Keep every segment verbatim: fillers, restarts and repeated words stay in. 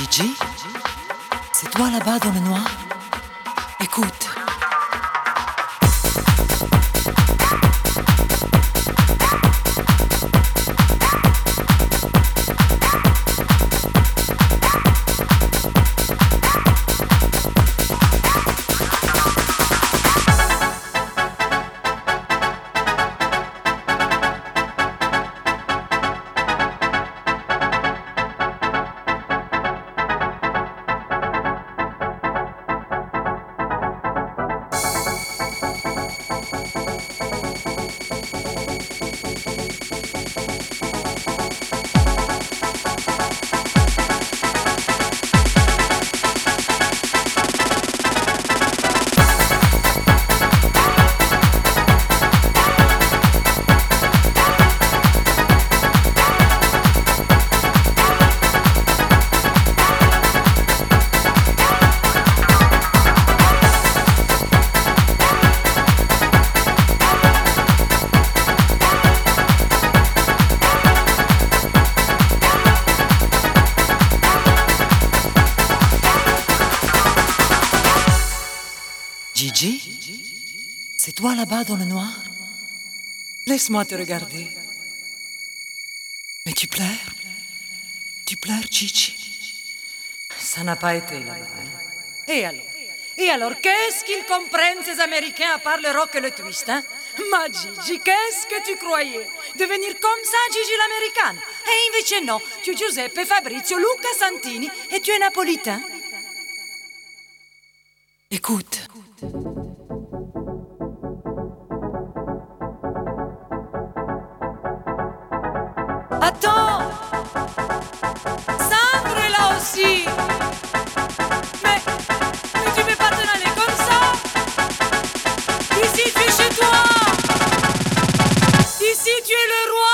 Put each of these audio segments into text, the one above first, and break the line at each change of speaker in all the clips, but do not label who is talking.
Gigi, c'est toi là-bas dans le noir? Écoute. Gigi, c'est toi là-bas dans le noir? Laisse-moi te regarder. Mais tu pleures? Tu pleures, Gigi? Ça n'a pas été là-bas. Hein? Et alors? Et alors, qu'est-ce qu'ils comprennent, ces Américains, à part le rock et le twist, hein? Ma Gigi, qu'est-ce que tu croyais? Devenir comme ça, Gigi l'americana? Et invece no, tu Giuseppe, Fabrizio, Luca Santini, et tu es napolitain. Écoute. Attends! Sandro est là aussi! Mais, mais tu peux pas t'en aller comme ça! Ici, tu es chez toi! Ici, tu es le roi!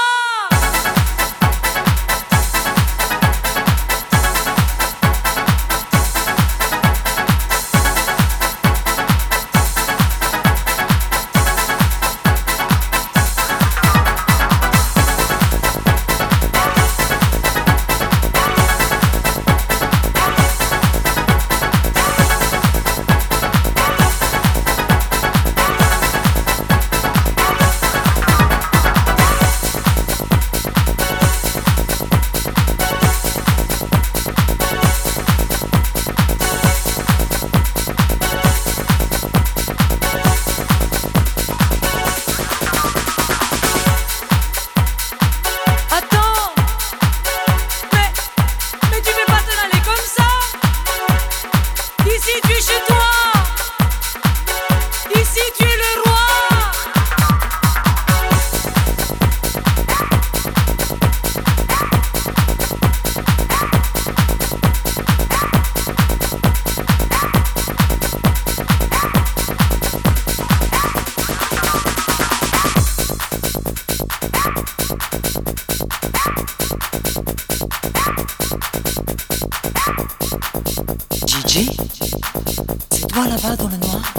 Gigi, c'est toi là-bas dans le noir?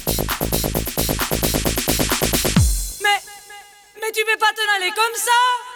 Mais, mais tu peux pas t'en aller comme ça?